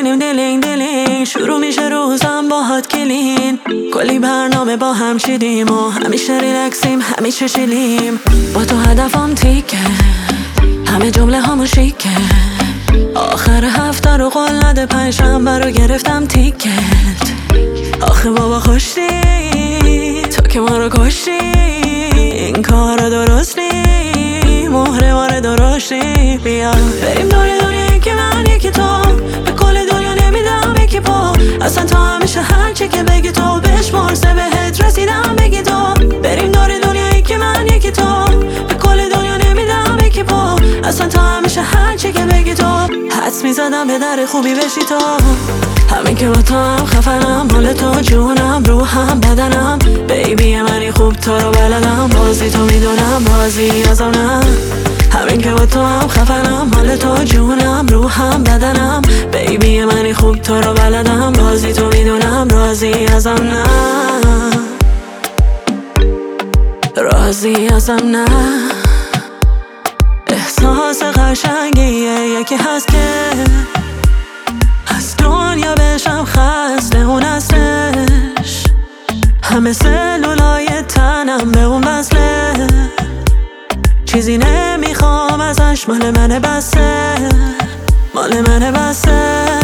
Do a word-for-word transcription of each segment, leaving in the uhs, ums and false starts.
میکنیم دلینگ دلینگ، شروع میشه روزم باهات کلین. کلی برنامه با هم چیدیم و همیشه ریلکسیم همیشه شیلیم. با تو هدفم تیکه، همه جمله همو شیکه. آخر هفته رو قول نده، پنجشنبه رو گرفتم تیکت. آخه بابا خوشی تو که ما رو کشتی، این کار رو درست نی، مهره وارد درشتی. بیا بریم دور دنیا که من یکی تو، به کل دنیا نمیدم یکی پا. اصلا تا همیشه هرچی که بگی تو، بشمار سه بهت رسیدم بگی تو. بریم دور دنیا که من یکی تو، به کل دنیا نمیدم یکی پا. اصلا تا همیشه هرچی که بگی تو، حدس میزدم به در خوبی بشی تو. همین که با تو هم خفنم، حال تو جونم روحم بدنم. بیبی منی خوب تو رو بلدم، بازی تو میدونم بازی ازم نه. همین که با تو هم خفنم، حال تو جونم روحم بدنم. بیبی منی خوب تو رو بلدم، بازی تو میدونم رازی ازم نه. رازی ازم نه. احساس قشنگیه یکی هست که از دنیا بشم خسته، اون اصلش همه سلولای تنم به اون وصله. چیزی نمیخوام ازش، مال منه بسه، مال منه بسه.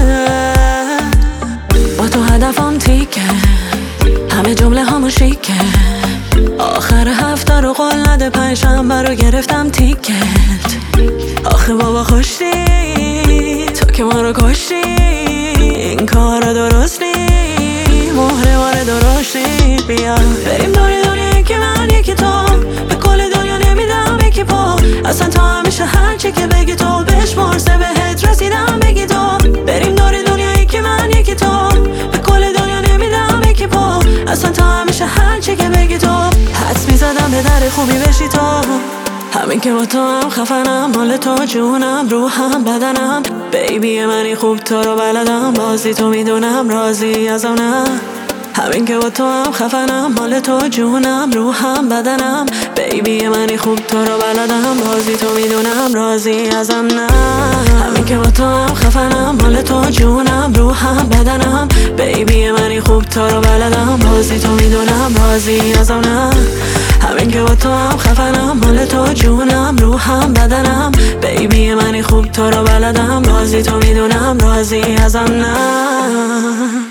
با تو هدفم تیکه، همه جمله همو شیکه. آخر هفته رو قول نده، پنجشنبه رو گرفتم تیکت. آخه بابا خوشی تو که ما رو کشتی، این کار رو درست نی، مهره وارد درشتی. بیا بریم دور دنیا که من یکی تو، به کل دنیا نمیدم یکی پا. اصلا تا همیشه هرچی که بگی تو، بشمار سه بهت رسیدم بگی تو. بریم دور دنیا که من یکی تو، به کل دنیا نمیدم یکی پا. اصلا تا همیشه هرچی که بگی تو، حدس میزدم به در خوبی بشی تو. همین که با تو هم خفنم، حال تو جونم روحم بدنم. بیبی منی خوب تو رو بلدم، بازی تو میدونم رازی ازم نه. همین که با تو هم خفنم، حال تو جونم روحم بدنم. بیبی منی خوب تو رو بلدم، بازی تو میدونم رازی ازم نه. همین که با تو هم خفنم، حال تو جونم روحم بدنم. بیبی منی خوب تو رو بلدم، بازی تو میدونم رازی ازم نه. همین که با تو هم خفنم، حال تو جونم روحم بدنم. بیبی منی خوب تو رو بلدم، بازی تو میدونم رازی ازم نه.